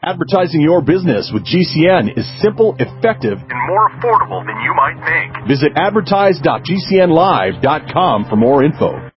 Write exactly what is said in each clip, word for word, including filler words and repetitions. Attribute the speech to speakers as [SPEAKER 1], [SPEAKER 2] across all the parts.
[SPEAKER 1] Advertising your business with G C N is simple, effective, and more affordable than you might think. Visit advertise dot g c n live dot com for more info.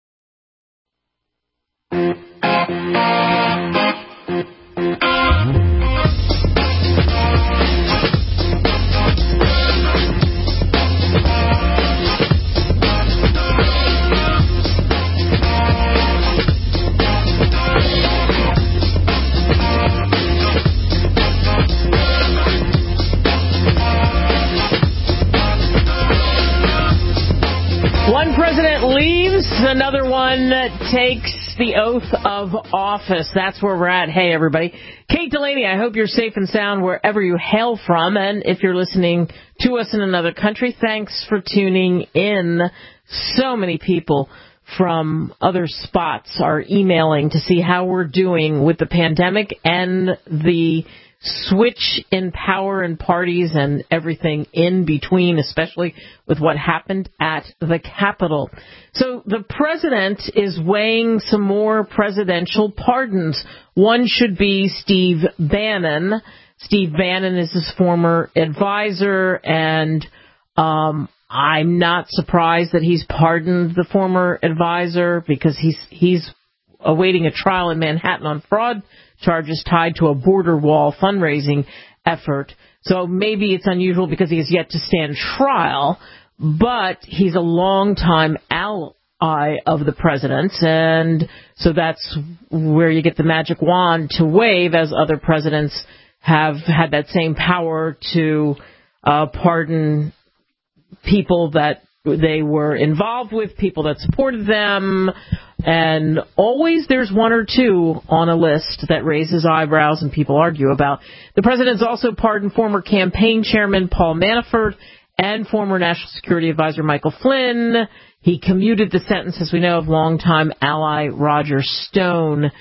[SPEAKER 2] One president leaves, another one takes the oath of office. That's where we're at. Hey, everybody. Kate Delaney, I hope you're safe and sound wherever you hail from. And if you're listening to us in another country, thanks for tuning in. So many people from other spots are emailing to see how we're doing with the pandemic and the switch in power and parties and everything in between, especially with what happened at the Capitol. So the president is weighing some more presidential pardons. One should be Steve Bannon. Steve Bannon is his former advisor, and um, I'm not surprised that he's pardoned the former advisor because he's he's awaiting a trial in Manhattan on fraud charges tied to a border wall fundraising effort. So maybe it's unusual because he has yet to stand trial, but he's a longtime ally of the president's, and so that's where you get the magic wand to wave, as other presidents have had that same power to uh, pardon people that they were involved with, people that supported them, and always there's one or two on a list that raises eyebrows and people argue about. The president's also pardoned former campaign chairman Paul Manafort and former National Security Advisor Michael Flynn. He commuted the sentence, as we know, of longtime ally Roger Stone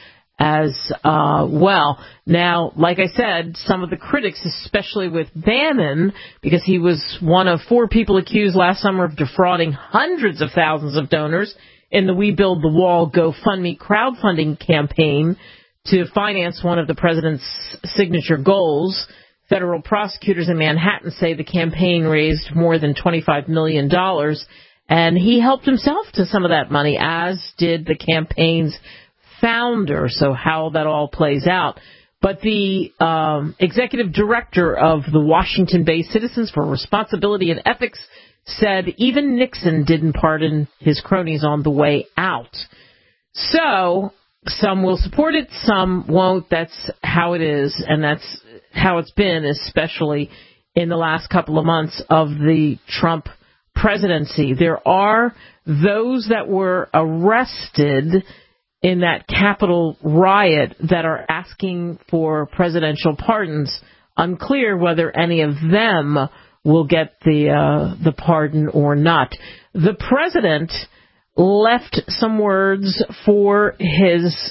[SPEAKER 2] as uh, well. Now, like I said, some of the critics, especially with Bannon, because he was one of four people accused last summer of defrauding hundreds of thousands of donors in the We Build the Wall GoFundMe crowdfunding campaign to finance one of the president's signature goals. Federal prosecutors in Manhattan say the campaign raised more than twenty-five million dollars, and he helped himself to some of that money, as did the campaign's founder. So how that all plays out. But the um, executive director of the Washington-based Citizens for Responsibility and Ethics said even Nixon didn't pardon his cronies on the way out. So some will support it, some won't. That's how it is, and that's how it's been, especially in the last couple of months of the Trump presidency. There are those that were arrested in that Capitol riot that are asking for presidential pardons. Unclear whether any of them will get the uh, the pardon or not. The president left some words for his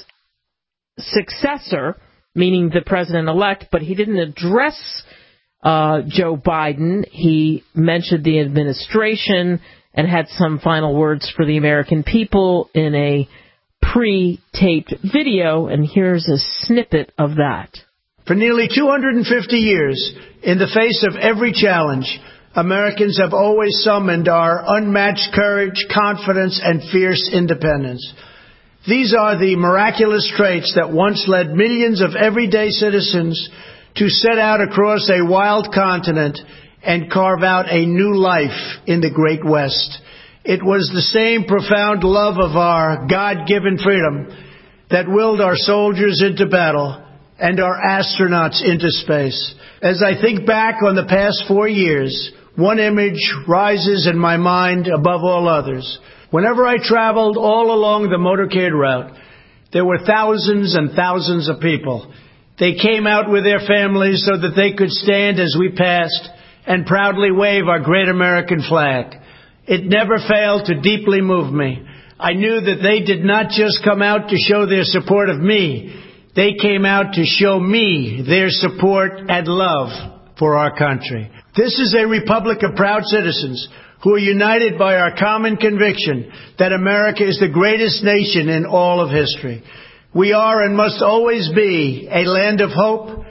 [SPEAKER 2] successor, meaning the president-elect, but he didn't address uh, Joe Biden. He mentioned the administration and had some final words for the American people in a pre-taped video, and here's a snippet of that.
[SPEAKER 3] For nearly two hundred fifty years, in the face of every challenge, Americans have always summoned our unmatched courage, confidence, and fierce independence. These are the miraculous traits that once led millions of everyday citizens to set out across a wild continent and carve out a new life in the Great West. It was the same profound love of our God-given freedom that willed our soldiers into battle and our astronauts into space. As I think back on the past four years, one image rises in my mind above all others. Whenever I traveled all along the motorcade route, there were thousands and thousands of people. They came out with their families so that they could stand as we passed and proudly wave our great American flag. It never failed to deeply move me. I knew that they did not just come out to show their support of me. They came out to show me their support and love for our country. This is a republic of proud citizens who are united by our common conviction that America is the greatest nation in all of history. We are and must always be a land of hope,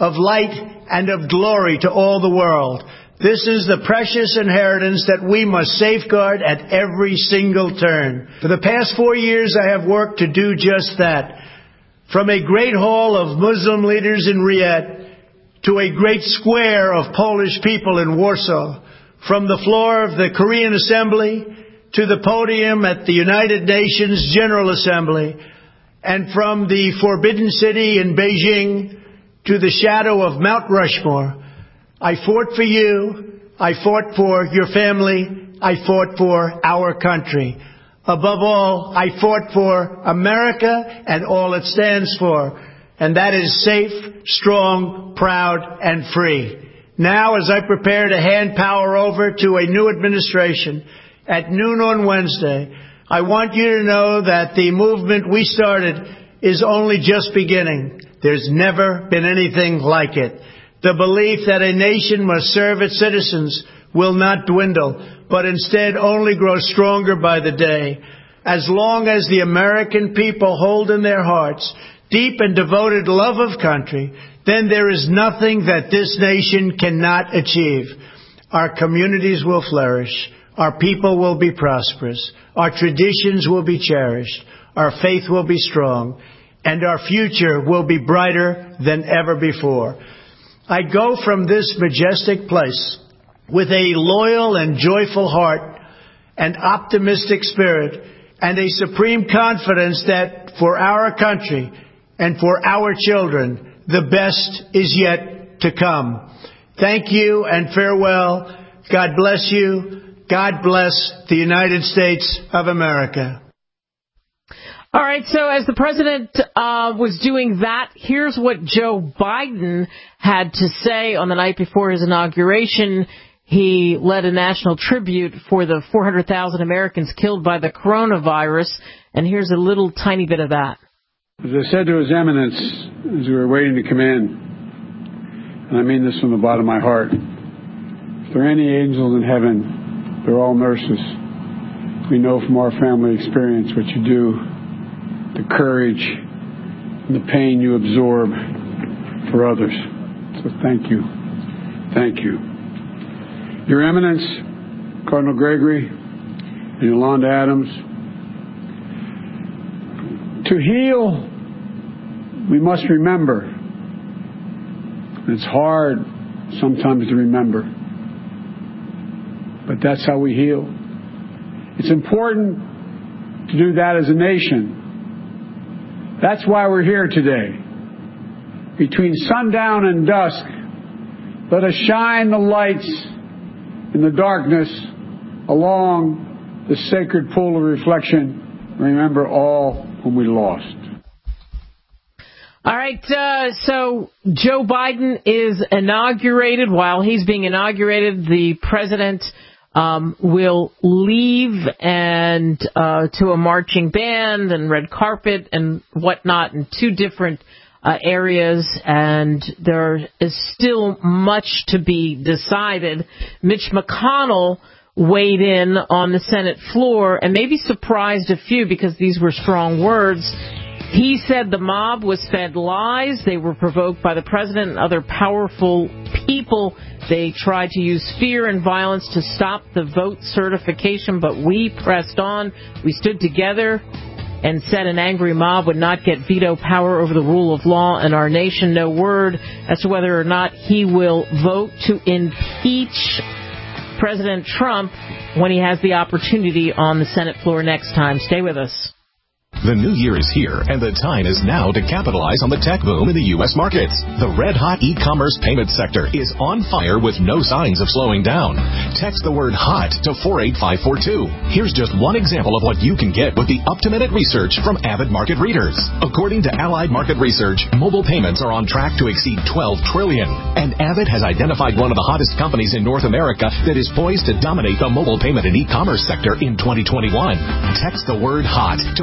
[SPEAKER 3] of light and of glory to all the world. This is the precious inheritance that we must safeguard at every single turn. For the past four years, I have worked to do just that. From a great hall of Muslim leaders in Riyadh to a great square of Polish people in Warsaw, from the floor of the Korean Assembly to the podium at the United Nations General Assembly, and from the Forbidden City in Beijing to the shadow of Mount Rushmore, I fought for you, I fought for your family, I fought for our country. Above all, I fought for America and all it stands for, and that is safe, strong, proud, and free. Now, as I prepare to hand power over to a new administration at noon on Wednesday, I want you to know that the movement we started is only just beginning. There's never been anything like it. The belief that a nation must serve its citizens will not dwindle, but instead only grow stronger by the day. As long as the American people hold in their hearts deep and devoted love of country, then there is nothing that this nation cannot achieve. Our communities will flourish. Our people will be prosperous. Our traditions will be cherished. Our faith will be strong. And our future will be brighter than ever before. I go from this majestic place with a loyal and joyful heart, an optimistic spirit, and a supreme confidence that for our country and for our children, the best is yet to come. Thank you and farewell. God bless you. God bless the United States of America.
[SPEAKER 2] All right, so as the president uh, was doing that, here's what Joe Biden had to say on the night before his inauguration. He led a national tribute for the four hundred thousand Americans killed by the coronavirus, and here's a little tiny bit of that.
[SPEAKER 4] As I said to His Eminence as we were waiting to come in, and I mean this from the bottom of my heart, if there are any angels in heaven, they're all nurses. We know from our family experience what you do, the courage and the pain you absorb for others. So thank you. Thank you. Your Eminence, Cardinal Gregory and Yolanda Adams, to heal, we must remember. It's hard sometimes to remember, but that's how we heal. It's important to do that as a nation. That's why we're here today. Between sundown and dusk, let us shine the lights in the darkness along the sacred pool of reflection. Remember all whom we lost.
[SPEAKER 2] All right, uh, so Joe Biden is inaugurated. While he's being inaugurated, the president um, will leave and uh, to a marching band and red carpet and whatnot in two different uh, areas, and there is still much to be decided. Mitch McConnell weighed in on the Senate floor and maybe surprised a few because these were strong words. He said the mob was fed lies. They were provoked by the president and other powerful people. They tried to use fear and violence to stop the vote certification, but we pressed on. We stood together and said an angry mob would not get veto power over the rule of law in our nation. No word as to whether or not he will vote to impeach President Trump when he has the opportunity on the Senate floor next time. Stay with us.
[SPEAKER 1] The new year is here, and the time is now to capitalize on the tech boom in the U S markets. The red-hot e-commerce payment sector is on fire with no signs of slowing down. Text the word HOT to four eight five four two. Here's just one example of what you can get with the up-to-minute research from Avid Market Readers. According to Allied Market Research, mobile payments are on track to exceed twelve trillion dollars, and Avid has identified one of the hottest companies in North America that is poised to dominate the mobile payment and e-commerce sector in twenty twenty-one. Text the word HOT to four eight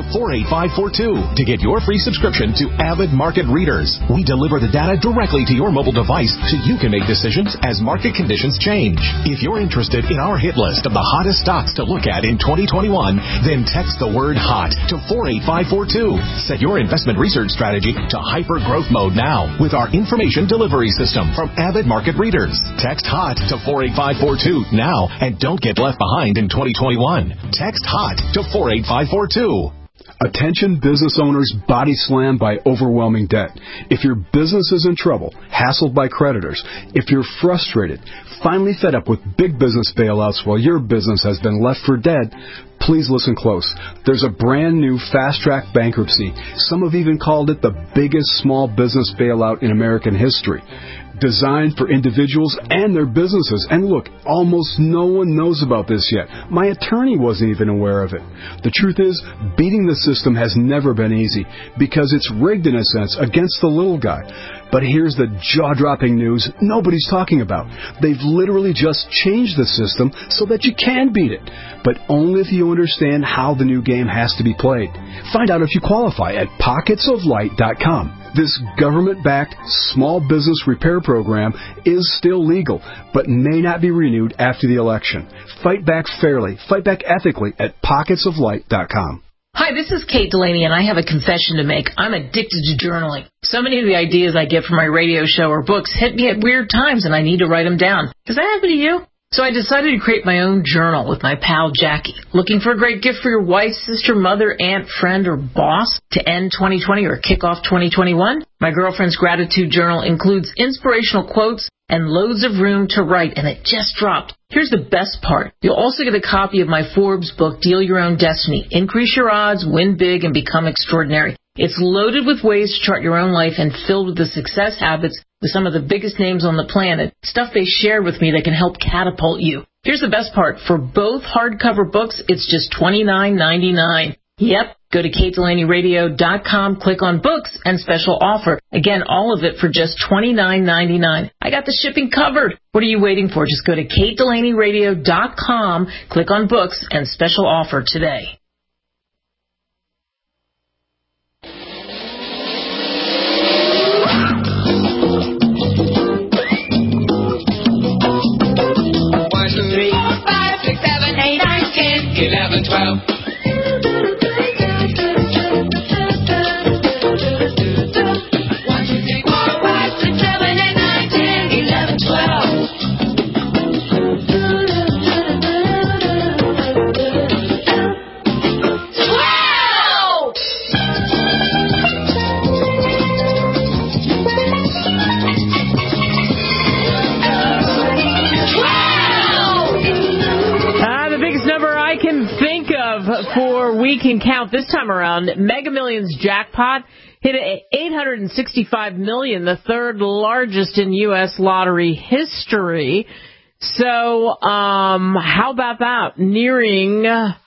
[SPEAKER 1] five four two to get your free subscription to Avid Market Readers. We deliver the data directly to your mobile device so you can make decisions as market conditions change. If you're interested in our hit list of the hottest stocks to look at in twenty twenty-one, then text the word HOT to four eight five four two. Set your investment research strategy to hyper growth mode now with our information delivery system from Avid Market Readers. Text HOT to four eight five four two now and don't get left behind in twenty twenty-one. Text HOT to four eight five four two.
[SPEAKER 5] Attention business owners body slammed by overwhelming debt. If your business is in trouble, hassled by creditors, if you're frustrated, finally fed up with big business bailouts while your business has been left for dead, please listen close. There's a brand new fast-track bankruptcy. Some have even called it the biggest small business bailout in American history. Designed for individuals and their businesses. And look, almost no one knows about this yet. My attorney wasn't even aware of it. The truth is, beating the system has never been easy because it's rigged in a sense against the little guy. But here's the jaw-dropping news nobody's talking about. They've literally just changed the system so that you can beat it, but only if you understand how the new game has to be played. Find out if you qualify at pockets of light dot com. This government-backed small business repair program is still legal, but may not be renewed after the election. Fight back fairly, fight back ethically at pockets of light dot com.
[SPEAKER 6] Hi, this is Kate Delaney, and I have a confession to make. I'm addicted to journaling. So many of the ideas I get from my radio show or books hit me at weird times, and I need to write them down. Does that happen to you? So I decided to create my own journal with my pal Jackie. Looking for a great gift for your wife, sister, mother, aunt, friend, or boss to end twenty twenty or kick off twenty twenty-one? My girlfriend's gratitude journal includes inspirational quotes and loads of room to write, and it just dropped. Here's the best part. You'll also get a copy of my Forbes book, Deal Your Own Destiny. Increase your odds, win big, and become extraordinary. It's loaded with ways to chart your own life and filled with the success habits with some of the biggest names on the planet, stuff they shared with me that can help catapult you. Here's the best part. For both hardcover books, it's just twenty-nine ninety-nine. Yep. Go to kate delaney radio dot com, click on books, and special offer. Again, all of it for just twenty-nine ninety-nine. I got the shipping covered. What are you waiting for? Just go to kate delaney radio dot com, click on books, and special offer today.
[SPEAKER 7] One, two, three, four, five, six, seven, eight, nine, ten, eleven, twelve.
[SPEAKER 2] For We Can Count this time around, Mega Millions jackpot hit eight hundred sixty-five million dollars, the third largest in U S lottery history. So, um, how about that? Nearing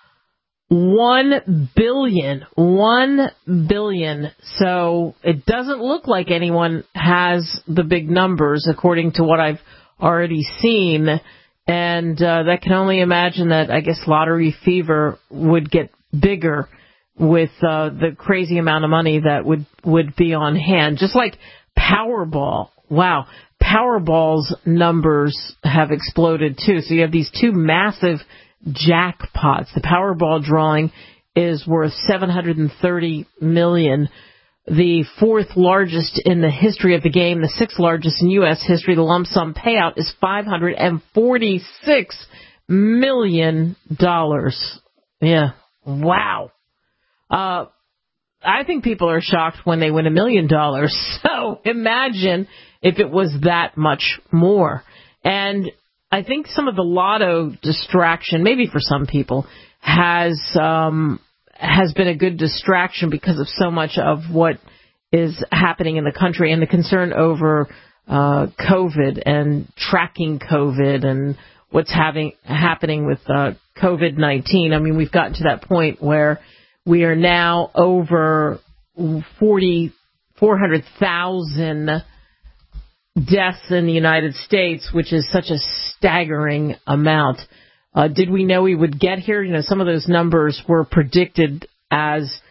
[SPEAKER 2] one billion dollars. one billion dollars. So it doesn't look like anyone has the big numbers, according to what I've already seen. And uh, that can only imagine that, I guess, lottery fever would get bigger with uh, the crazy amount of money that would, would be on hand. Just like Powerball. Wow. Powerball's numbers have exploded, too. So you have these two massive jackpots. The Powerball drawing is worth seven hundred thirty million dollars. The fourth largest in the history of the game, the sixth largest in U S history. The lump sum payout is five hundred forty-six million dollars. Yeah. Wow. Uh, I think people are shocked when they win a million dollars. So imagine if it was that much more. And I think some of the lotto distraction, maybe for some people, has um has been a good distraction because of so much of what is happening in the country and the concern over uh, COVID and tracking COVID and what's having happening with uh, COVID nineteen. I mean, we've gotten to that point where we are now over forty, four hundred thousand deaths in the United States, which is such a staggering amount. Uh, did we know we would get here? You know, some of those numbers were predicted as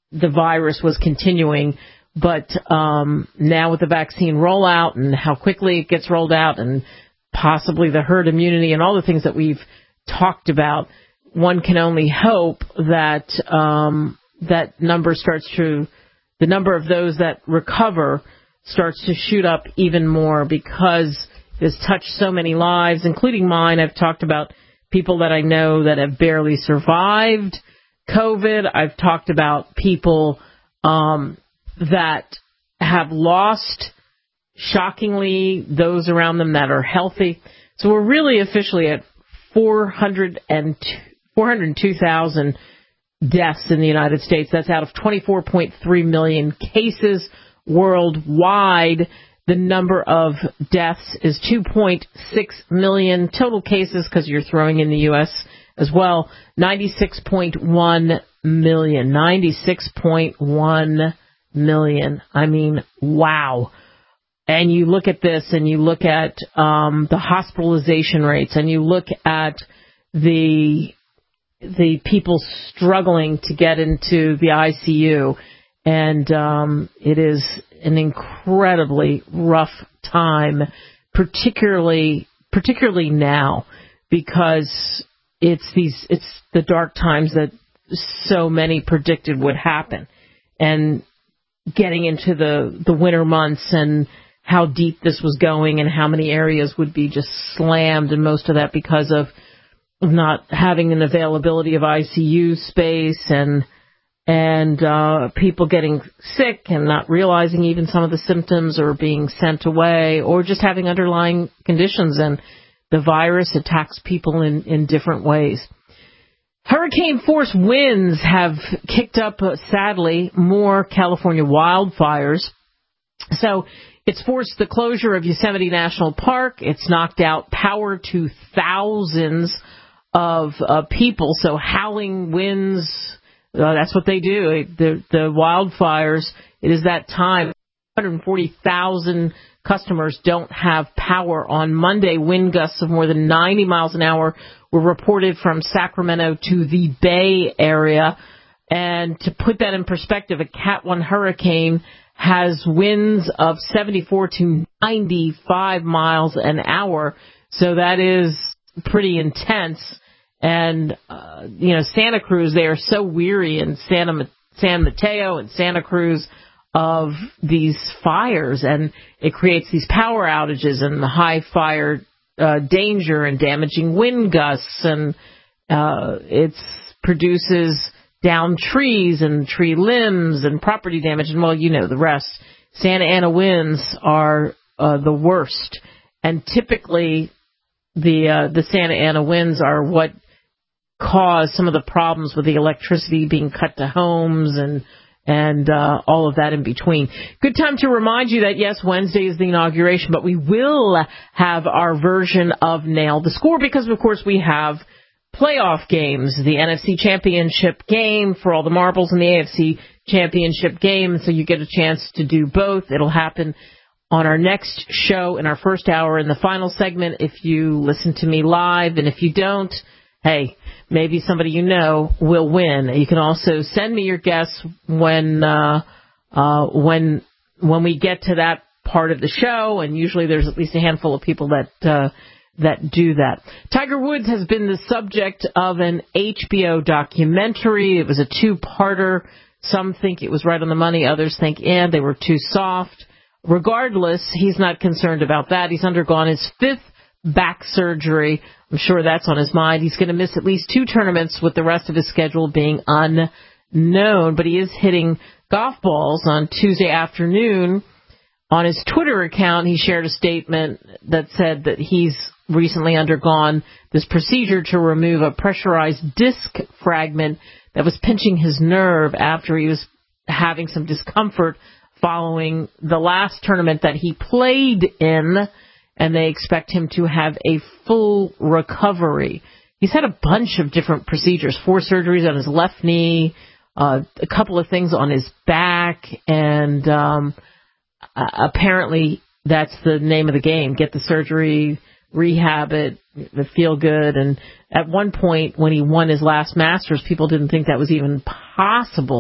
[SPEAKER 2] the virus was continuing. But um, now with the vaccine rollout and how quickly it gets rolled out and possibly the herd immunity and all the things that we've talked about, one can only hope that um, that number starts to, the number of those that recover starts to shoot up even more, because it's touched so many lives, including mine. I've talked about people that I know that have barely survived COVID. I've talked about people um, that have lost, shockingly, those around them that are healthy. So we're really officially at four hundred two thousand deaths in the United States. That's out of twenty-four point three million cases worldwide. The number of deaths is two point six million. Total cases, because you're throwing in the U S as well, ninety-six point one million. ninety-six point one million. I mean, wow. And you look at this and you look at um, the hospitalization rates, and you look at the the people struggling to get into the I C U, and um, it is an incredibly rough time, particularly particularly now, because it's these it's the dark times that so many predicted would happen, and getting into the the winter months and how deep this was going and how many areas would be just slammed, and most of that because of not having an availability of I C U space, and and uh, people getting sick and not realizing even some of the symptoms, or being sent away, or just having underlying conditions. And the virus attacks people in, in different ways. Hurricane force winds have kicked up, uh, sadly, more California wildfires. So it's forced the closure of Yosemite National Park. It's knocked out power to thousands of uh, people. So howling winds, uh, that's what they do. The, the wildfires, it is that time. one hundred forty thousand customers don't have power. On Monday, wind gusts of more than ninety miles an hour were reported from Sacramento to the Bay Area. And to put that in perspective, a Cat one hurricane has winds of seventy-four to ninety-five miles an hour. So that is pretty intense. And, uh, you know, Santa Cruz, they are so weary, and Santa, San Mateo and Santa Cruz, of these fires, and it creates these power outages and the high fire uh, danger and damaging wind gusts, and uh, it produces down trees and tree limbs and property damage, and, well, you know the rest. Santa Ana winds are uh, the worst, and typically the uh, the Santa Ana winds are what cause some of the problems with the electricity being cut to homes and and uh, all of that in between. Good time to remind you that, yes, Wednesday is the inauguration, but we will have our version of Nail the Score, because, of course, we have playoff games, the N F C Championship game for all the marbles, and the A F C Championship game, so you get a chance to do both. It'll happen on our next show in our first hour in the final segment if you listen to me live, and if you don't, hey, maybe somebody you know will win. You can also send me your guess when uh, uh, when when we get to that part of the show, and usually there's at least a handful of people that uh, that do that. Tiger Woods has been the subject of an H B O documentary. It was a two-parter. Some think it was right on the money. Others think, and they were too soft. Regardless, he's not concerned about that. He's undergone his fifth back surgery. I'm sure that's on his mind. He's going to miss at least two tournaments, with the rest of his schedule being unknown. But he is hitting golf balls on Tuesday afternoon. On his Twitter account, he shared a statement that said that he's recently undergone this procedure to remove a pressurized disc fragment that was pinching his nerve after he was having some discomfort following the last tournament that he played in, and they expect him to have a full recovery. He's had a bunch of different procedures, four surgeries on his left knee, uh, a couple of things on his back, and um, uh, apparently that's the name of the game. Get the surgery, rehab it, feel good. And at one point when he won his last Masters, people didn't think that was even possible.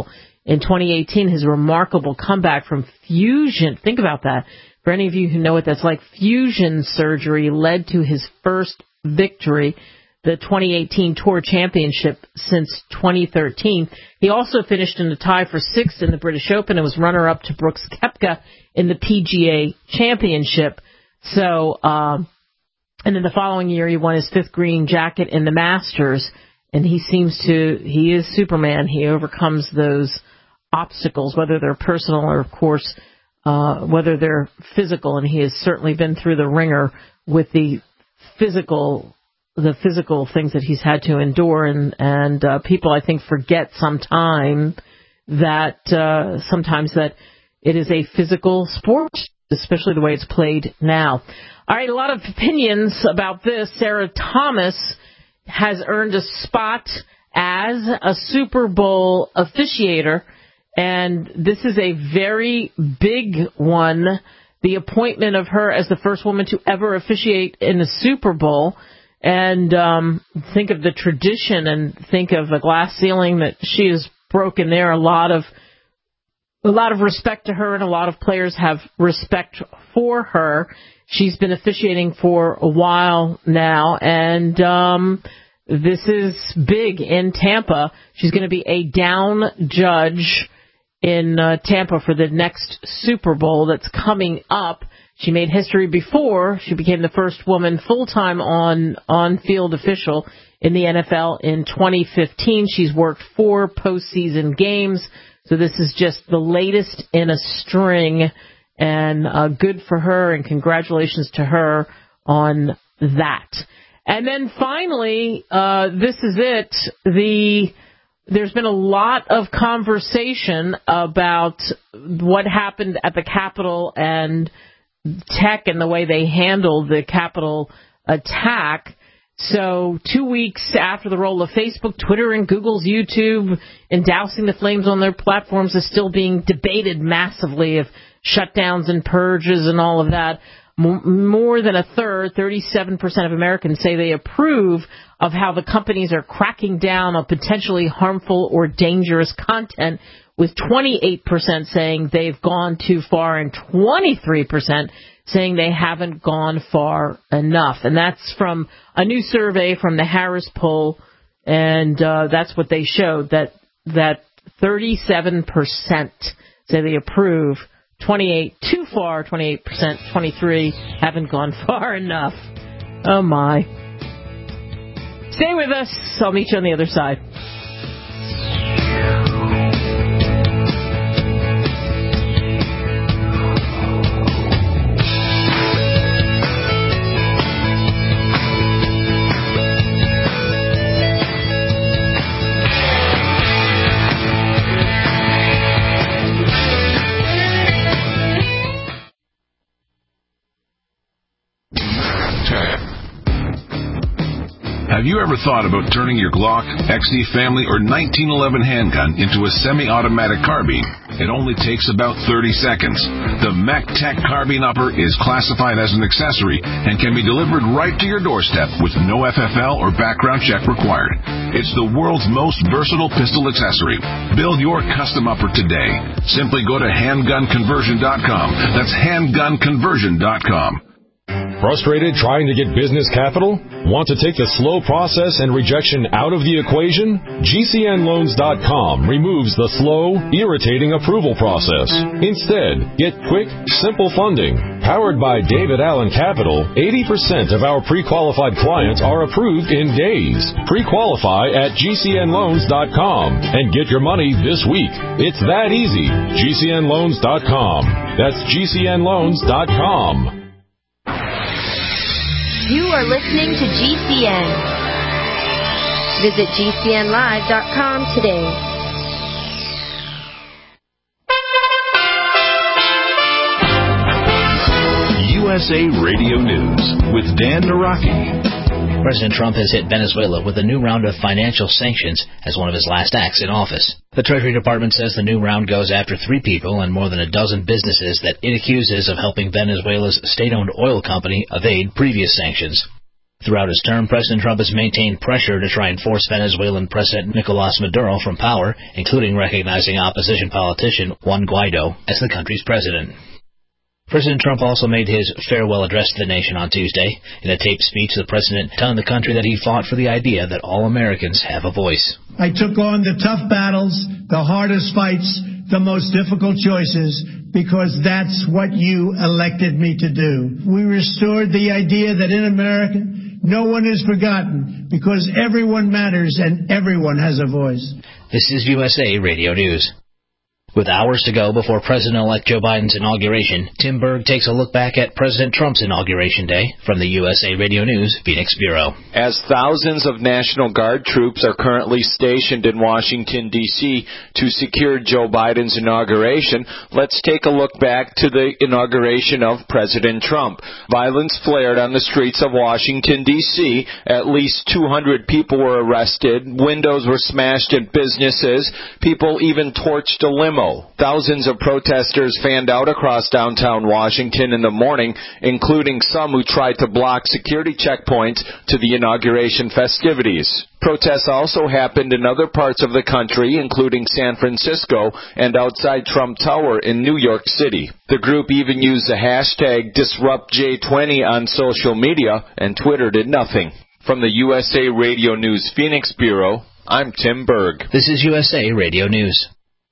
[SPEAKER 2] in twenty eighteen, his remarkable comeback from fusion. Think about that. For any of you who know what that's like, fusion surgery led to his first victory, the twenty eighteen Tour Championship since twenty thirteen. He also finished in a tie for sixth in the British Open and was runner-up to Brooks Koepka in the P G A Championship. So, um, and then the following year he won his fifth green jacket in the Masters, and he seems to, he is Superman. He overcomes those obstacles, whether they're personal or, of course, uh, whether they're physical, and he has certainly been through the ringer with the physical the physical things that he's had to endure, and, and uh, people, I think, forget sometime that uh, sometimes that it is a physical sport, especially the way it's played now. All right, a lot of opinions about this. Sarah Thomas has earned a spot as a Super Bowl officiator, and this is a very big one, the appointment of her as the first woman to ever officiate in a Super Bowl. And um, think of the tradition and think of a glass ceiling that she has broken there. A lot of a lot of respect to her, and a lot of players have respect for her. She's been officiating for a while now, and um, this is big in Tampa. She's going to be a down judge in uh, Tampa for the next Super Bowl that's coming up. She made history before. She became the first woman full-time on, on-field official in the N F L in twenty fifteen. She's worked four postseason games, so this is just the latest in a string, and uh, good for her, and congratulations to her on that. And then finally, uh, this is it. The There's been a lot of conversation about what happened at the Capitol and tech and the way they handled the Capitol attack. So two weeks after the roll of Facebook, Twitter, and Google's YouTube and dousing the flames on their platforms is still being debated massively, of shutdowns and purges and all of that. More than a third, thirty-seven percent of Americans say they approve of how the companies are cracking down on potentially harmful or dangerous content, with twenty-eight percent saying they've gone too far and twenty-three percent saying they haven't gone far enough. And that's from a new survey from the Harris poll, and uh, that's what they showed, that that thirty-seven percent say they approve, twenty-eight too far, twenty-eight percent, twenty-three haven't gone far enough. Oh, my. Stay with us. I'll meet you on the other side.
[SPEAKER 8] Have you ever thought about turning your Glock, X D Family, or nineteen eleven handgun into a semi-automatic carbine? It only takes about thirty seconds. The MacTech Carbine Upper is classified as an accessory and can be delivered right to your doorstep with no F F L or background check required. It's the world's most versatile pistol accessory. Build your custom upper today. Simply go to handgun conversion dot com. That's handgun conversion dot com.
[SPEAKER 9] Frustrated trying to get business capital? Want to take the slow process and rejection out of the equation? G C N loans dot com removes the slow, irritating approval process. Instead, get quick, simple funding. Powered by David Allen Capital, eighty percent of our pre-qualified clients are approved in days. Pre-qualify at G C N loans dot com and get your money this week. It's that easy. G C N loans dot com. That's G C N loans dot com.
[SPEAKER 10] You are listening to G C N. Visit G C N live dot com today.
[SPEAKER 1] U S A Radio News with Dan Naraki.
[SPEAKER 11] President Trump has hit Venezuela with a new round of financial sanctions as one of his last acts in office. The Treasury Department says the new round goes after three people and more than a dozen businesses that it accuses of helping Venezuela's state-owned oil company evade previous sanctions. Throughout his term, President Trump has maintained pressure to try and force Venezuelan President Nicolas Maduro from power, including recognizing opposition politician Juan Guaido as the country's president. President Trump also made his farewell address to the nation on Tuesday. In a taped speech, the president telling the country that he fought for the idea that all Americans have a voice.
[SPEAKER 3] I took on the tough battles, the hardest fights, the most difficult choices, because that's what you elected me to do. We restored the idea that in America, no one is forgotten, because everyone matters and everyone has a voice.
[SPEAKER 11] This is U S A Radio News. With hours to go before President-elect Joe Biden's inauguration, Tim Berg takes a look back at President Trump's inauguration day from the U S A Radio News Phoenix Bureau.
[SPEAKER 12] As thousands of National Guard troops are currently stationed in Washington, D C to secure Joe Biden's inauguration, let's take a look back to the inauguration of President Trump. Violence flared on the streets of Washington, D C At least two hundred people were arrested. Windows were smashed in businesses. People even torched a limo. Thousands of protesters fanned out across downtown Washington in the morning, including some who tried to block security checkpoints to the inauguration festivities. Protests also happened in other parts of the country, including San Francisco and outside Trump Tower in New York City. The group even used the hashtag Disrupt J twenty on social media, and Twitter did nothing. From the U S A Radio News Phoenix Bureau, I'm Tim Berg.
[SPEAKER 11] This is U S A Radio News.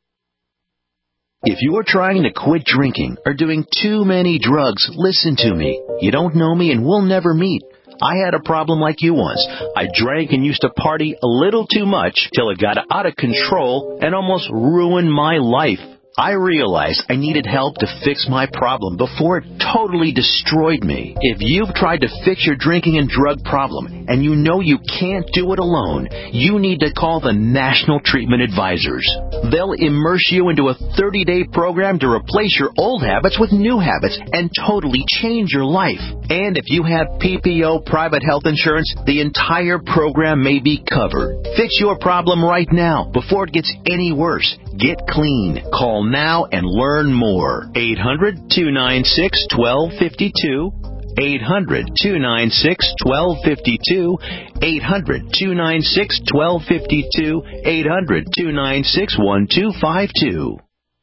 [SPEAKER 13] If you are trying to quit drinking or doing too many drugs, listen to me. You don't know me and we'll never meet. I had a problem like you once. I drank and used to party a little too much till it got out of control and almost ruined my life. I realized I needed help to fix my problem before it totally destroyed me. If you've tried to fix your drinking and drug problem and you know you can't do it alone, you need to call the National Treatment Advisors. They'll immerse you into a thirty-day program to replace your old habits with new habits and totally change your life. And if you have P P O private health insurance, the entire program may be covered. Fix your problem right now before it gets any worse. Get clean. Call now and learn more. eight hundred, two nine six, one two five two. eight hundred, two nine six, one two five two. eight hundred, two nine six, one two five two. eight hundred, two nine six, one two five two.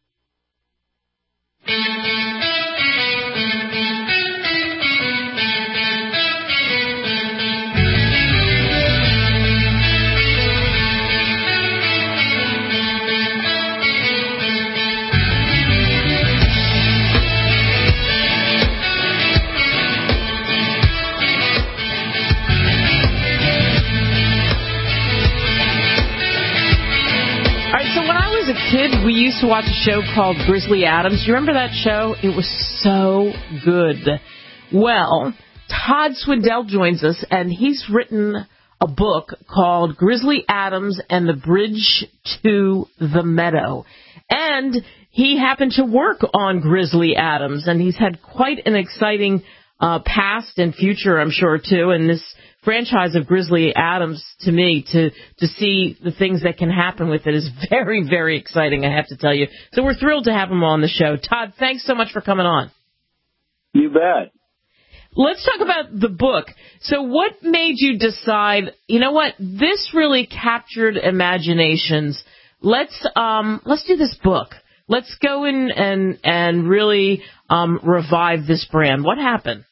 [SPEAKER 2] Kid, we used to watch a show called Grizzly Adams. Do you remember that show? It was so good. Well, Todd Swindell joins us, and he's written a book called Grizzly Adams and the Bridge to the Meadow. And he happened to work on Grizzly Adams, and he's had quite an exciting uh, past and future, I'm sure, too. And this franchise of Grizzly Adams, to me, to, to see the things that can happen with it is very, very exciting, I have to tell you. So we're thrilled to have him on the show. Todd, thanks so much for coming on.
[SPEAKER 14] You bet.
[SPEAKER 2] Let's talk about the book. So what made you decide, you know what, this really captured imaginations. Let's um, let's do this book. Let's go in and, and really um, revive this brand. What happened?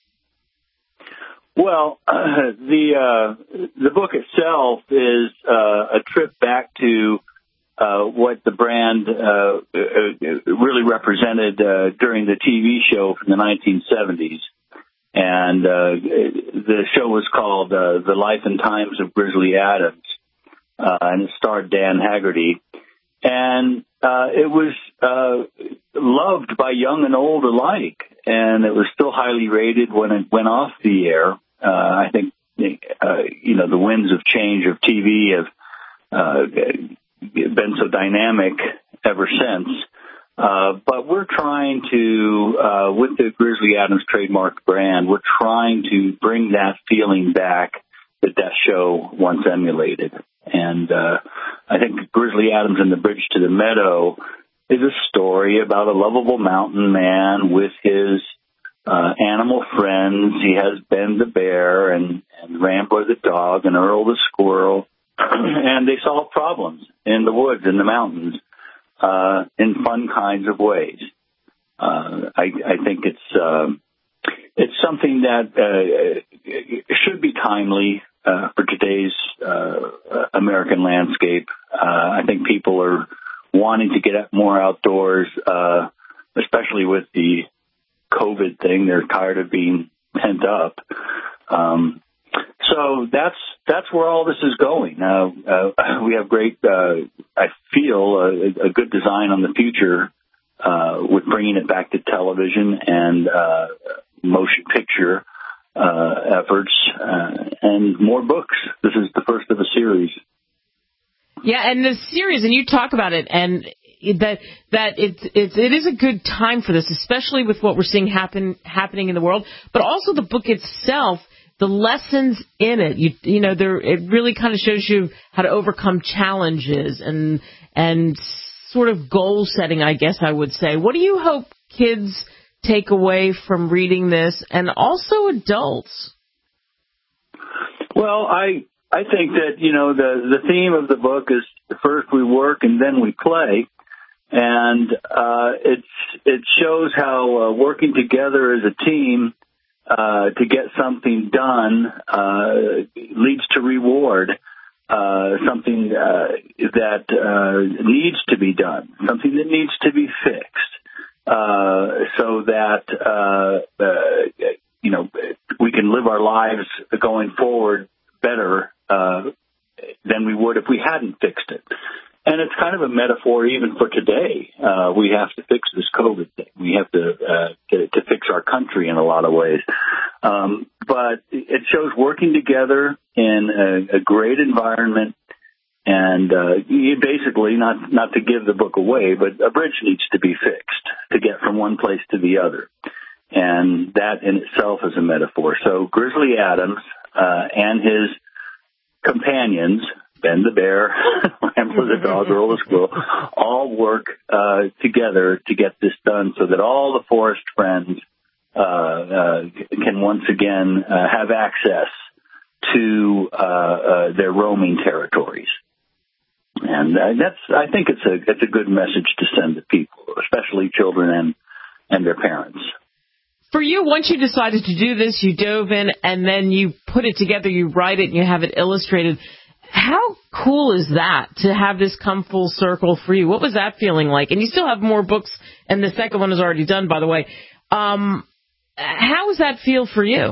[SPEAKER 14] Well, uh, the uh, the book itself is uh, a trip back to uh, what the brand uh, really represented uh, during the T V show from the nineteen seventies. And uh, the show was called uh, The Life and Times of Grizzly Adams, uh, and it starred Dan Haggerty. And uh, it was uh, loved by young and old alike, and it was still highly rated when it went off the air. Uh, I think, uh, you know, the winds of change of T V have uh, been so dynamic ever since. Uh, but we're trying to, uh, with the Grizzly Adams trademark brand, we're trying to bring that feeling back that that show once emulated. And uh, I think Grizzly Adams and the Bridge to the Meadow is a story about a lovable mountain man with his Uh, animal friends. He has Ben the bear, and and Rambler the dog and Earl the squirrel, and they solve problems in the woods, in the mountains, uh, in fun kinds of ways. Uh, I, I think it's uh, it's something that uh, should be timely uh, for today's uh, American landscape. Uh, I think people are wanting to get more outdoors, uh, especially with the COVID thing. They're tired of being pent up. Um, so that's that's where all this is going. Uh, uh, we have great, uh, I feel, a, a good design on the future uh, with bringing it back to television and uh, motion picture uh, efforts uh, and more books. This is the first of a series.
[SPEAKER 2] Yeah, and the series, and you talk about it, and that that it's it's it is a good time for this, especially with what we're seeing happen happening in the world, but also the book itself, the lessons in it. You you know, there it really kind of shows you how to overcome challenges and and sort of goal setting, I guess I would say. What do you hope kids take away from reading this, and also adults?
[SPEAKER 14] Well, I. I think that, you know, the, the theme of the book is first we work and then we play. And uh, it's it shows how uh, working together as a team uh, to get something done uh, leads to reward, uh, something uh, that uh, needs to be done, something that needs to be fixed, uh, so that, uh, uh, you know, we can live our lives going forward better Uh, than we would if we hadn't fixed it. And it's kind of a metaphor even for today. Uh, we have to fix this COVID thing. We have to, uh, to, to fix our country in a lot of ways. Um, but it shows working together in a, a great environment. And uh, you basically, not, not to give the book away, but a bridge needs to be fixed to get from one place to the other. And that in itself is a metaphor. So Grizzly Adams uh, and his companions, Ben the bear, Rambler the dog, Earl the squirrel, all work uh, together to get this done so that all the forest friends uh, uh, can once again uh, have access to uh, uh, their roaming territories. And uh, that's, I think it's a it's a good message to send to people, especially children and, and their parents.
[SPEAKER 2] For you, once you decided to do this, you dove in and then you put it together, you write it, and you have it illustrated. How cool is that to have this come full circle for you? What was that feeling like? And you still have more books, and the second one is already done, by the way. Um, how does that feel for you?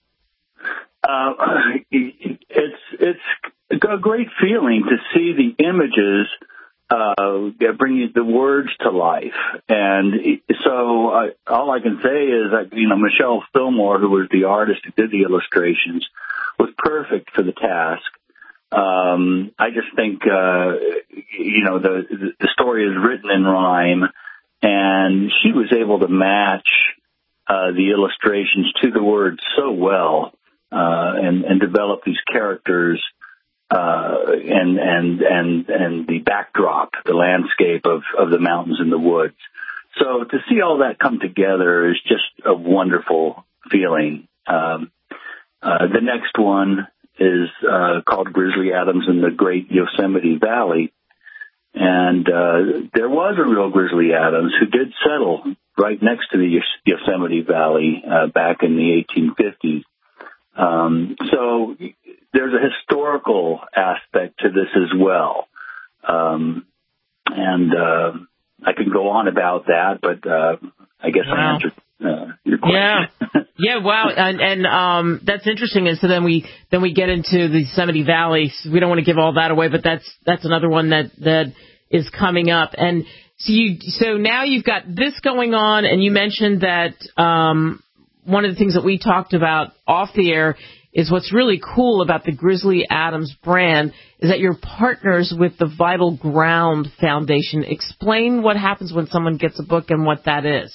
[SPEAKER 14] Uh, it's it's a great feeling to see the images Uh, bring the words to life. And so uh, all I can say is that, you know, Michelle Fillmore, who was the artist who did the illustrations, was perfect for the task. Um, I just think, uh, you know, the, the story is written in rhyme, and she was able to match uh, the illustrations to the words so well uh, and, and develop these characters Uh, and, and, and, and the backdrop, the landscape of, of the mountains and the woods. So to see all that come together is just a wonderful feeling. Um, uh, the next one is, uh, called Grizzly Adams in the Great Yosemite Valley. And, uh, there was a real Grizzly Adams who did settle right next to the Yosemite Valley, uh, back in the eighteen fifties. Um, so there's a historical aspect to this as well. Um, and, uh, I can go on about that, but, uh, I guess wow. I answered, uh, your question.
[SPEAKER 2] Yeah. Yeah. Wow. And, and, um, that's interesting. And so then we, then we get into the Yosemite Valley. We don't want to give all that away, but that's, that's another one that, that is coming up. And so you, so now you've got this going on, and you mentioned that, um, one of the things that we talked about off the air is what's really cool about the Grizzly Adams brand is that you're partners with the Vital Ground Foundation. Explain what happens when someone gets a book and what that is.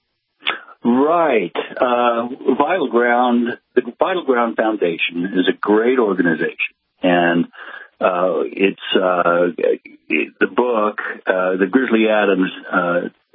[SPEAKER 14] Right. Uh, Vital Ground, the Vital Ground Foundation is a great organization, and uh, it's uh, it, the book, uh, the Grizzly Adams uh,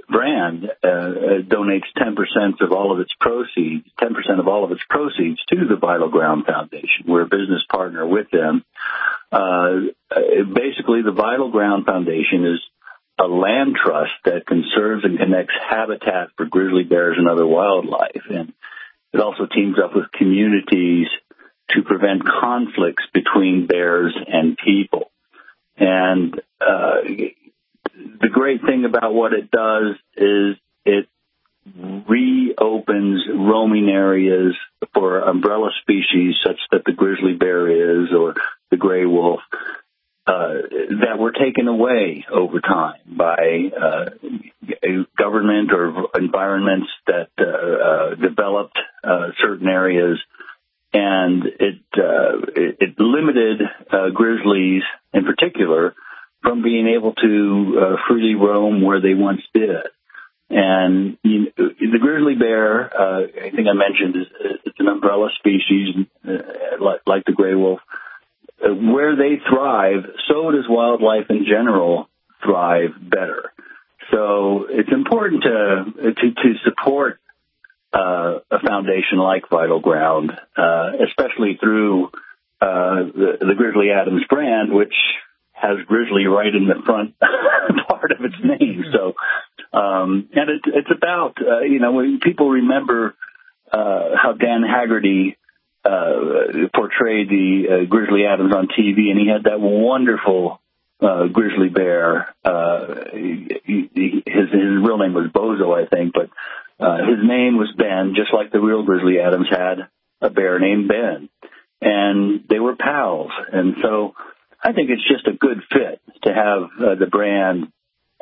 [SPEAKER 14] brand uh, uh, donates ten percent of all of its proceeds, ten percent of all of its proceeds to the Vital Ground Foundation. We're a business partner with them. Uh, basically, the Vital Ground Foundation is a land trust that conserves and connects habitat for grizzly bears and other wildlife. And it also teams up with communities to prevent conflicts between bears and people. And uh, the great thing about what it does is it reopens roaming areas for umbrella species such that the grizzly bear is, or the gray wolf, uh, that were taken away over time by uh, government or environments that uh, uh, developed uh, certain areas. And it, uh, it, it limited uh, grizzlies in particular from being able to uh, freely roam where they once did. And you know, the grizzly bear, uh, I think I mentioned, is it's an umbrella species uh, like, like the gray wolf. Uh, where they thrive, so does wildlife in general thrive better. So it's important to to, to support uh, a foundation like Vital Ground, uh, especially through uh, the, the Grizzly Adams brand, which has grizzly right in the front part of its name. So, um, and it, it's about, uh, you know, when people remember uh, how Dan Haggerty uh, portrayed the uh, Grizzly Adams on T V, and he had that wonderful uh, grizzly bear. Uh, he, he, his, his real name was Bozo, I think, but uh, his name was Ben, just like the real Grizzly Adams had a bear named Ben. And they were pals. And so I think it's just a good fit to have uh, the brand uh,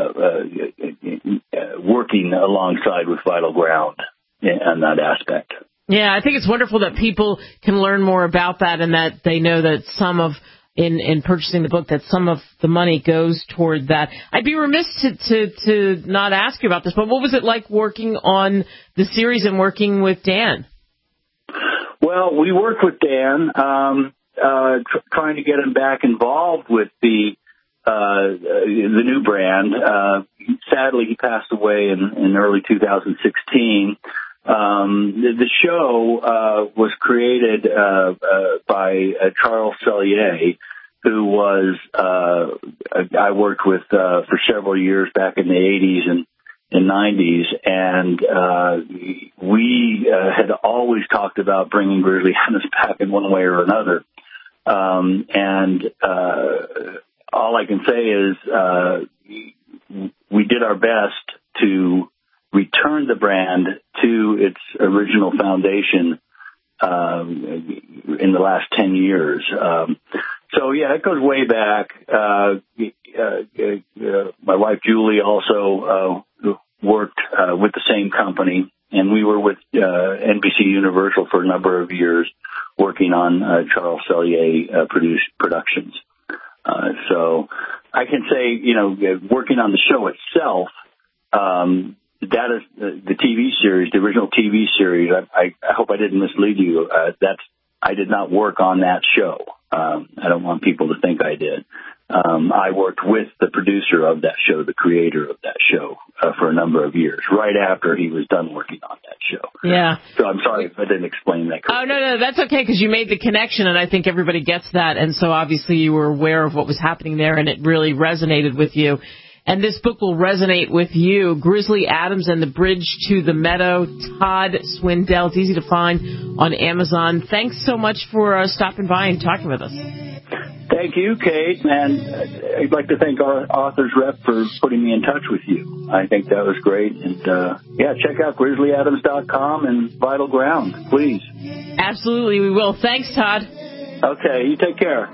[SPEAKER 14] uh, working alongside with Vital Ground in that aspect.
[SPEAKER 2] Yeah, I think it's wonderful that people can learn more about that, and that they know that some of, in, in purchasing the book, that some of the money goes toward that. I'd be remiss to, to, to not ask you about this, but what was it like working on the series and working with Dan?
[SPEAKER 14] Well, we worked with Dan, um, uh, tr- trying to get him back involved with the uh, the new brand. Uh, sadly, he passed away in, in early two thousand sixteen. Um, the, the show uh, was created uh, uh, by uh, Charles Sellier, who was uh, a guy I worked with uh, for several years back in the eighties and, and nineties, and uh, we uh, had always talked about bringing Grizzly Adams back in one way or another. Um, and uh, all I can say is uh, we did our best to return the brand to its original foundation um, in the last ten years. Um, so, yeah, it goes way back. Uh, uh, uh, my wife, Julie, also uh, worked uh, with the same company, and we were with uh, N B C Universal for a number of years working on uh, Charles Sellier uh, produced productions. Uh, so I can say, you know, working on the show itself, um, that is uh, the T V series, the original T V series. I, I, I hope I didn't mislead you. Uh, that's I did not work on that show. Um, I don't want people to think I did. Um, I worked with the producer of that show, the creator of that show, uh, for a number of years, right after he was done working on that show.
[SPEAKER 2] Yeah.
[SPEAKER 14] So I'm sorry if I didn't explain that correctly.
[SPEAKER 2] Oh, no, no, that's okay, because you made the connection, and I think everybody gets that. And so obviously you were aware of what was happening there, and it really resonated with you. And this book will resonate with you. Grizzly Adams and the Bridge to the Meadow, Todd Swindell. It's easy to find on Amazon. Thanks so much for uh, stopping by and talking with us.
[SPEAKER 14] Thank you, Kate, and I'd like to thank our Authors Rep for putting me in touch with you. I think that was great. And, uh, yeah, check out grizzly adams dot com and Vital Ground, please.
[SPEAKER 2] Absolutely, we will. Thanks, Todd.
[SPEAKER 14] Okay, you take care.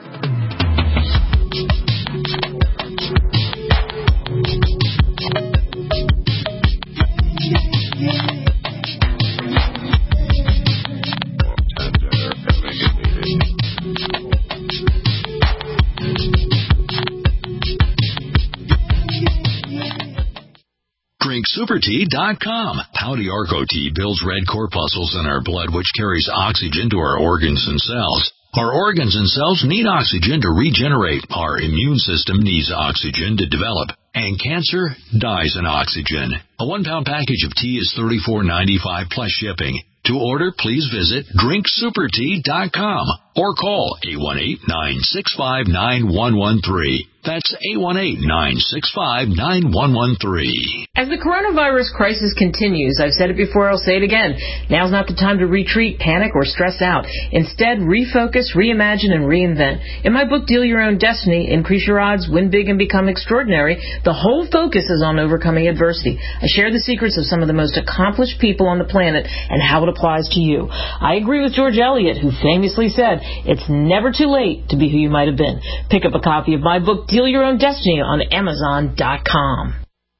[SPEAKER 15] drink super tea dot com. Pouty Arco Tea builds red corpuscles in our blood, which carries oxygen to our organs and cells. Our organs and cells need oxygen to regenerate. Our immune system needs oxygen to develop. And cancer dies in oxygen. A one-pound package of tea is thirty-four ninety-five plus shipping. To order, please visit drink super tea dot com or call eight one eight, nine six five, nine one one three. That's eight one eight, nine six five, nine one one three.
[SPEAKER 6] As the coronavirus crisis continues, I've said it before, I'll say it again, now's not the time to retreat, panic, or stress out. Instead, refocus, reimagine, and reinvent. In my book, Deal Your Own Destiny, Increase Your Odds, Win Big, and Become Extraordinary, the whole focus is on overcoming adversity. I share the secrets of some of the most accomplished people on the planet and how it applies to you. I agree with George Eliot, who famously said, it's never too late to be who you might have been. Pick up a copy of my book, Deal Your Own Destiny, on Amazon dot com.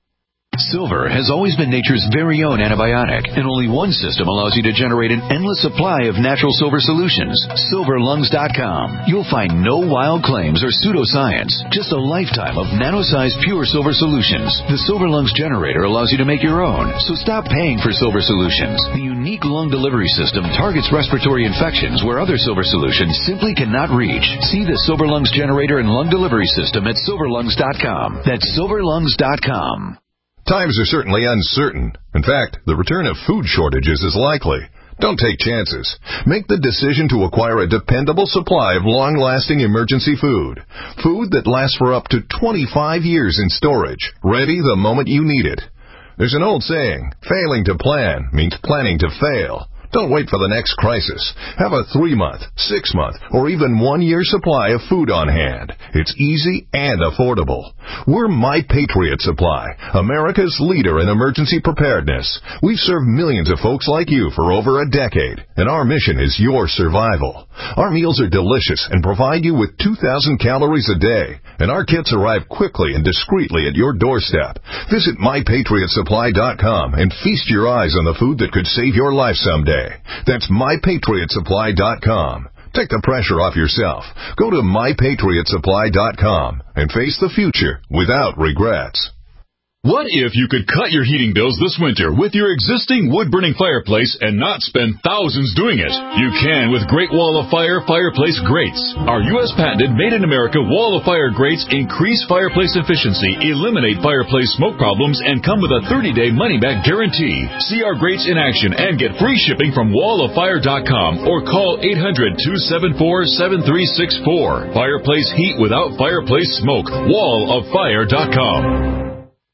[SPEAKER 16] Silver has always been nature's very own antibiotic, and only one system allows you to generate an endless supply of natural silver solutions. silver lungs dot com. You'll find no wild claims or pseudoscience, just a lifetime of nano-sized pure silver solutions. The Silver Lungs generator allows you to make your own, so stop paying for silver solutions. The unique lung delivery system targets respiratory infections where other silver solutions simply cannot reach. See the Silver Lungs generator and lung delivery system at silver lungs dot com. That's silver lungs dot com.
[SPEAKER 17] Times are certainly uncertain. In fact, the return of food shortages is likely. Don't take chances. Make the decision to acquire a dependable supply of long-lasting emergency food. Food that lasts for up to twenty-five years in storage, ready the moment you need it. There's an old saying, failing to plan means planning to fail. Don't wait for the next crisis. Have a three-month, six-month, or even one-year supply of food on hand. It's easy and affordable. We're My Patriot Supply, America's leader in emergency preparedness. We've served millions of folks like you for over a decade, and our mission is your survival. Our meals are delicious and provide you with two thousand calories a day, and our kits arrive quickly and discreetly at your doorstep. Visit my patriot supply dot com and feast your eyes on the food that could save your life someday. That's my patriot supply dot com. Take the pressure off yourself. Go to my patriot supply dot com and face the future without regrets.
[SPEAKER 18] What if you could cut your heating bills this winter with your existing wood-burning fireplace and not spend thousands doing it? You can with Great Wall of Fire fireplace grates. Our U S patented made-in-America Wall of Fire grates increase fireplace efficiency, eliminate fireplace smoke problems, and come with a thirty-day money-back guarantee. See our grates in action and get free shipping from wall of fire dot com or call eight hundred, two seven four, seven three six four. Fireplace heat without fireplace smoke. wall of fire dot com.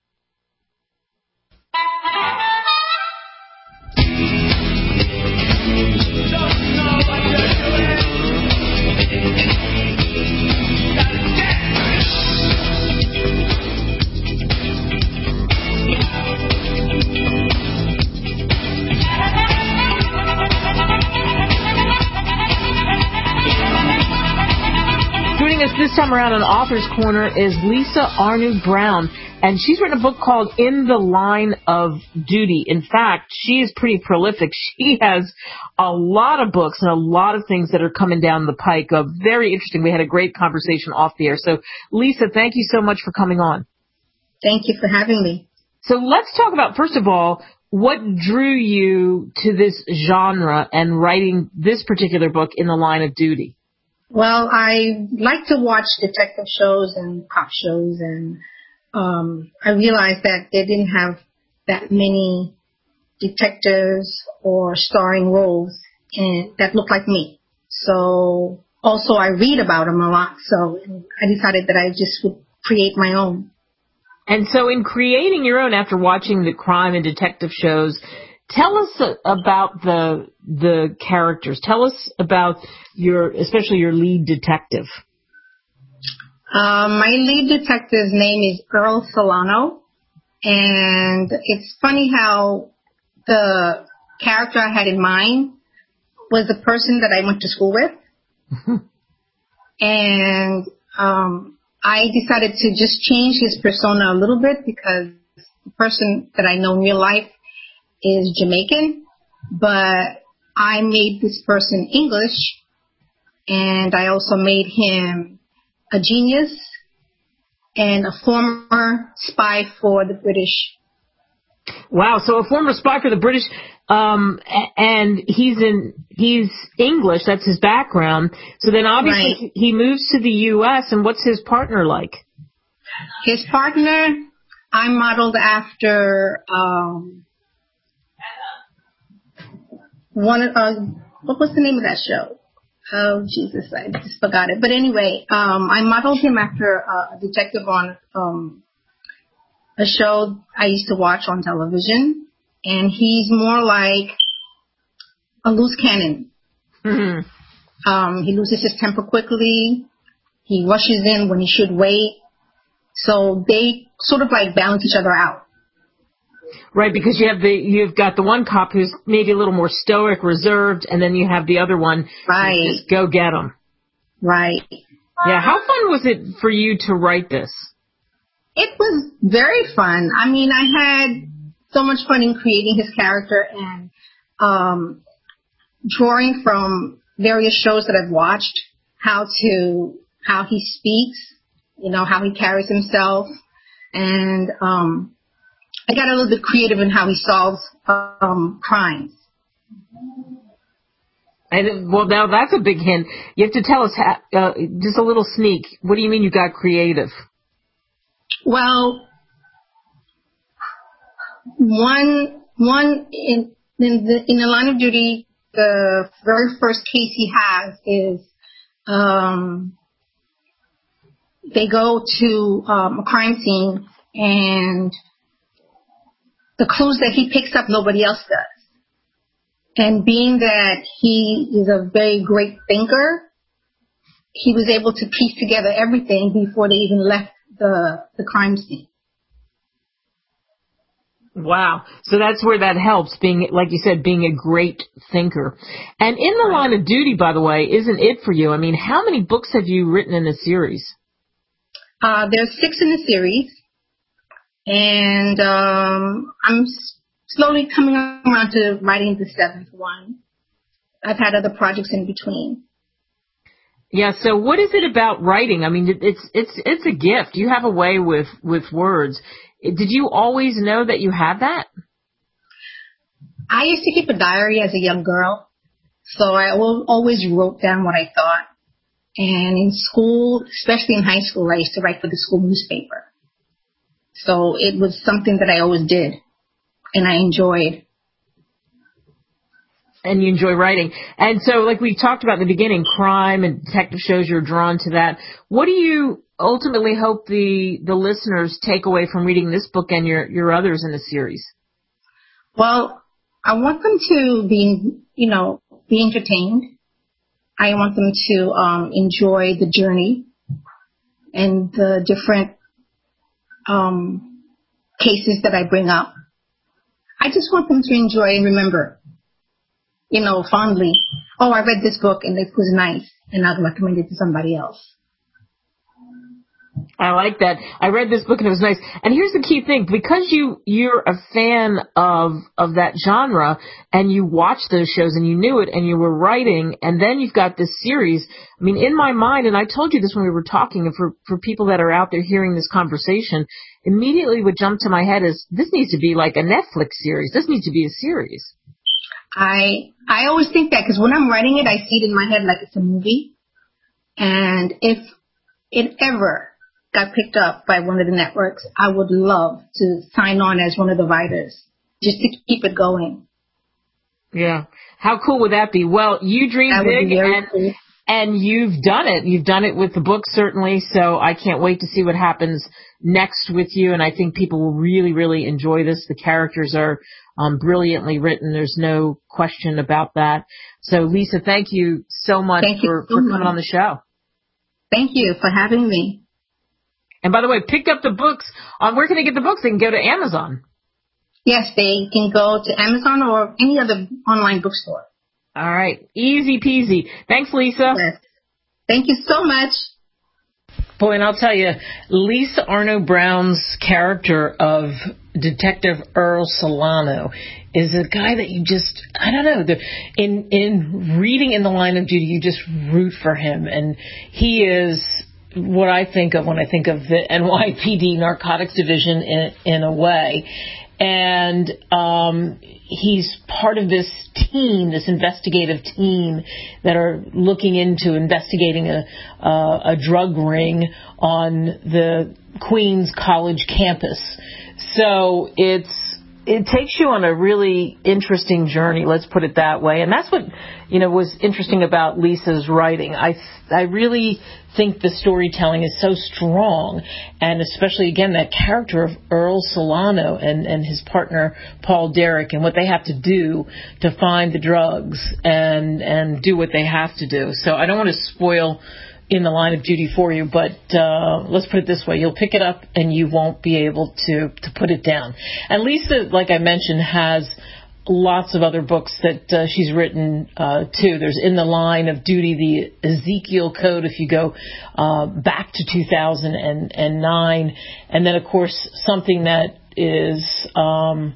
[SPEAKER 2] This time around on Author's Corner is Lisa Arnoux Brown, and she's written a book called In the Line of Duty. In fact, she is pretty prolific. She has a lot of books and a lot of things that are coming down the pike. Uh, very interesting. We had a great conversation off the air. So, Lisa, thank you so much for coming on.
[SPEAKER 19] Thank you for having me.
[SPEAKER 2] So let's talk about, first of all, what drew you to this genre and writing this particular book, In the Line of Duty?
[SPEAKER 19] Well, I like to watch detective shows and cop shows, and um, I realized that they didn't have that many detectives or starring roles in, that looked like me. So also I read about them a lot, so I decided that I just would create my own.
[SPEAKER 2] And so in creating your own, after watching the crime and detective shows, tell us about the the characters. Tell us about your, especially your lead detective.
[SPEAKER 19] Um, my lead detective's name is Earl Solano, and it's funny how the character I had in mind was the person that I went to school with, and um, I decided to just change his persona a little bit because the person that I know in real life is Jamaican, but I made this person English, and I also made him a genius and a former spy for the British.
[SPEAKER 2] Wow, so a former spy for the British. Um, and he's in, he's English, that's his background. So then obviously right. he moves to the U S, and what's his partner like?
[SPEAKER 19] His partner, I modeled after, um, one, uh, what was the name of that show? Oh, Jesus, I just forgot it. But anyway, um, I modeled him after uh, a detective on, um, a show I used to watch on television. And he's more like a loose cannon. Mm-hmm. Um, he loses his temper quickly. He rushes in when he should wait. So they sort of like balance each other out.
[SPEAKER 2] Right, because you have the you've got the one cop who's maybe a little more stoic, reserved, and then you have the other one.
[SPEAKER 19] Right.
[SPEAKER 2] Just go get him.
[SPEAKER 19] Right.
[SPEAKER 2] Yeah. How fun was it for you to write this?
[SPEAKER 19] It was very fun. I mean, I had so much fun in creating his character and um, drawing from various shows that I've watched, how to how he speaks, you know, how he carries himself, and um, I got a little bit creative in how he solves um, crimes.
[SPEAKER 2] And well, now that's a big hint. You have to tell us how, uh, just a little sneak. What do you mean you got creative?
[SPEAKER 19] Well, one one in in the, in the line of duty, the very first case he has is um, they go to um, a crime scene, and the clues that he picks up, nobody else does. And being that he is a very great thinker, he was able to piece together everything before they even left the the crime scene.
[SPEAKER 2] Wow. So that's where that helps, being, like you said, being a great thinker. And in the line of duty, by the way, isn't it for you? I mean, how many books have you written in the series?
[SPEAKER 19] Uh, there's six in the series. And um, I'm slowly coming around to writing the seventh one. I've had other projects in between.
[SPEAKER 2] Yeah, so what is it about writing? I mean, it's it's it's a gift. You have a way with, with words. Did you always know that you had that?
[SPEAKER 19] I used to keep a diary as a young girl, so I always wrote down what I thought. And in school, especially in high school, I used to write for the school newspaper. So it was something that I always did, and I enjoyed.
[SPEAKER 2] And you enjoy writing. And so, like we talked about in the beginning, crime and detective shows, you're drawn to that. What do you ultimately hope the, the listeners take away from reading this book and your, your others in the series?
[SPEAKER 19] Well, I want them to be, you know, be entertained. I want them to um, enjoy the journey and the different um, cases that I bring up. I just want them to enjoy and remember, you know, fondly, oh, I read this book and it was nice, and I'd recommend it to somebody else.
[SPEAKER 2] I like that. I read this book and it was nice. And here's the key thing. Because you, you're a fan of, of that genre, and you watched those shows and you knew it and you were writing, and then you've got this series. I mean, in my mind, and I told you this when we were talking, and for, for people that are out there hearing this conversation, immediately what jumped to my head is, this needs to be like a Netflix series. This needs to be a series.
[SPEAKER 19] I, I always think that, because when I'm writing it, I see it in my head like it's a movie. And if it ever got picked up by one of the networks, I would love to sign on as one of the writers, just to keep it going.
[SPEAKER 2] Yeah. How cool would that be? Well, you dream big, and cool. and you've done it. You've done it with the book, certainly, so I can't wait to see what happens next with you, and I think people will really, really enjoy this. The characters are um, brilliantly written. There's no question about that. So, Lisa, thank you so much
[SPEAKER 19] thank
[SPEAKER 2] for,
[SPEAKER 19] so
[SPEAKER 2] for
[SPEAKER 19] much.
[SPEAKER 2] coming on the show.
[SPEAKER 19] Thank you for having me.
[SPEAKER 2] And by the way, pick up the books. On where can they get the books? They can go to Amazon.
[SPEAKER 19] Yes, they can go to Amazon or any other online bookstore.
[SPEAKER 2] All right. Easy peasy. Thanks, Lisa.
[SPEAKER 19] Yes. Thank you so much.
[SPEAKER 2] Boy, and I'll tell you, Lisa Arno Brown's character of Detective Earl Solano is a guy that you just, I don't know, the, in, in reading In the Line of Duty, you just root for him. And he is what I think of when I think of the N Y P D Narcotics Division in, in a way. And um, he's part of this team, this investigative team that are looking into investigating a, uh, a drug ring on the Queens College campus. So it's it takes you on a really interesting journey, let's put it that way. And that's what, you know, was interesting about Lisa's writing. I I really think the storytelling is so strong, and especially, again, that character of Earl Solano and, and his partner, Paul Derrick, and what they have to do to find the drugs and, and do what they have to do. So I don't want to spoil In the Line of Duty for you, but uh, let's put it this way. You'll pick it up and you won't be able to, to put it down. And Lisa, like I mentioned, has lots of other books that uh, she's written uh, too. There's In the Line of Duty, the Ezekiel Code, if you go uh, back to two thousand nine. And then, of course, something that is um,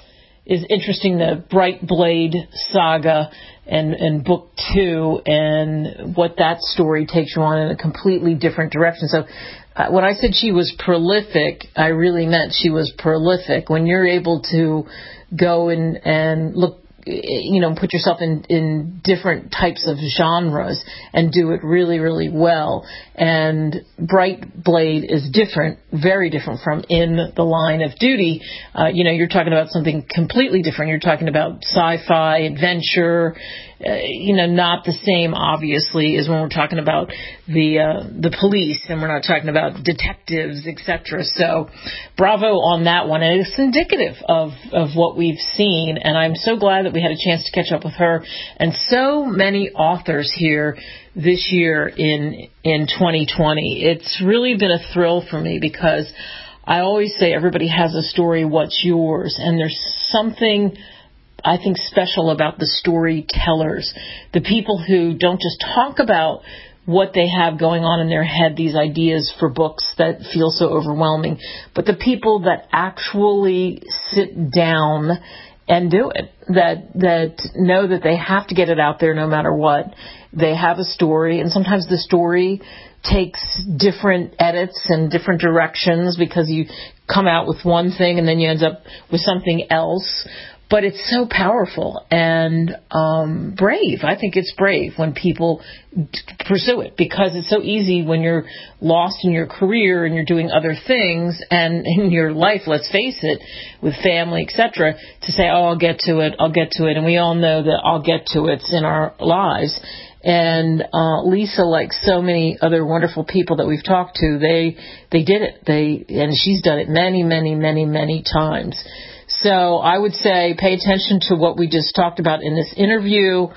[SPEAKER 2] is interesting, the Bright Blade Saga, and, and book two, and what that story takes you on in a completely different direction. So uh, when I said she was prolific, I really meant she was prolific. When you're able to go and, and look, you know, put yourself in, in different types of genres and do it really, really well. And Bright Blade is different, very different from In the Line of Duty. Uh, you know, you're talking about something completely different. You're talking about sci-fi, adventure, uh, you know, not the same, obviously, as when we're talking about the uh, the police, and we're not talking about detectives, et cetera. So bravo on that one. And it's indicative of, of what we've seen, and I'm so glad that we had a chance to catch up with her and so many authors here this year in in twenty twenty. It's really been a thrill for me, because I always say everybody has a story, what's yours? And there's something, I think, special about the storytellers, the people who don't just talk about what they have going on in their head, these ideas for books that feel so overwhelming, but the people that actually sit down and do it, that that know that they have to get it out there no matter what. They have a story, and sometimes the story takes different edits and different directions, because you come out with one thing and then you end up with something else. But it's so powerful and um, brave. I think it's brave when people d- pursue it, because it's so easy when you're lost in your career and you're doing other things and in your life, let's face it, with family, et cetera, to say, oh, I'll get to it, I'll get to it. And we all know that I'll get to it's in our lives. And uh, Lisa, like so many other wonderful people that we've talked to, they they did it. They and she's done it many, many, many, many times. So I would say pay attention to what we just talked about in this interview,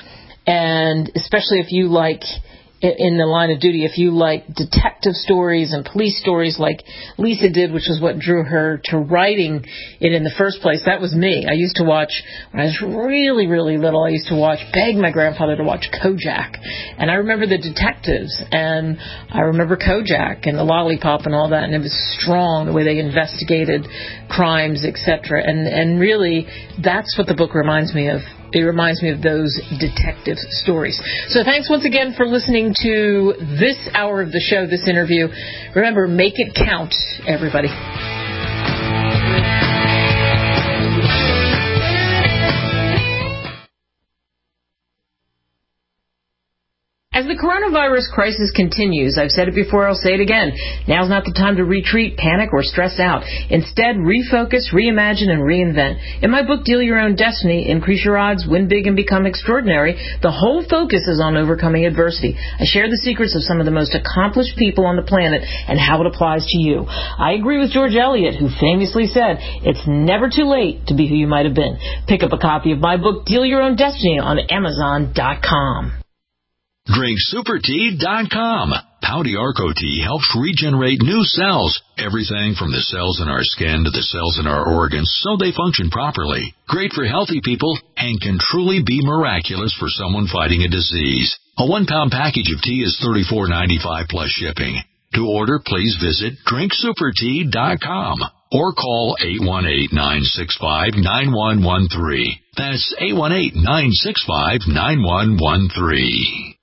[SPEAKER 2] and especially if you like In the Line of Duty, if you like detective stories and police stories like Lisa did, which is what drew her to writing it in the first place. That was me. I used to watch, when I was really, really little, I used to watch, beg my grandfather to watch Kojak. And I remember the detectives, and I remember Kojak and the lollipop and all that, and it was strong, the way they investigated crimes, et cetera. And, and really, that's what the book reminds me of. It reminds me of those detective stories. So thanks once again for listening to this hour of the show, this interview. Remember, make it count, everybody. As the coronavirus crisis continues, I've said it before, I'll say it again, now's not the time to retreat, panic, or stress out. Instead, refocus, reimagine, and reinvent. In my book, Deal Your Own Destiny, Increase Your Odds, Win Big, and Become Extraordinary, the whole focus is on overcoming adversity. I share the secrets of some of the most accomplished people on the planet and how it applies to you. I agree with George Eliot, who famously said, it's never too late to be who you might have been. Pick up a copy of my book, Deal Your Own Destiny, on Amazon dot com.
[SPEAKER 15] Drink Super Tea dot com. Pau d'Arco tea helps regenerate new cells. Everything from the cells in our skin to the cells in our organs, so they function properly. Great for healthy people and can truly be miraculous for someone fighting a disease. A one-pound package of tea is thirty-four ninety-five plus shipping. To order, please visit Drink Super Tea dot com or call eight one eight, nine six five, nine one one three. That's eight one eight, nine six five, nine one one three.